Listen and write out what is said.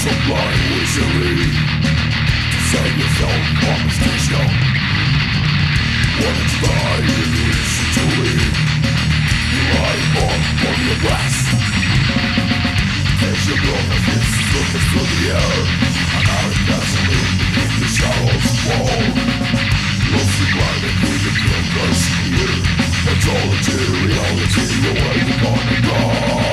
Sublime misery to save yourself from extinction. When it's time to leave, you lie on your breast. As your brother hits looking through the air, an iron gasoline beneath the shadows fall. Lost and blinded through the killer's fear. Mentality, reality, you're waiting on the dawn.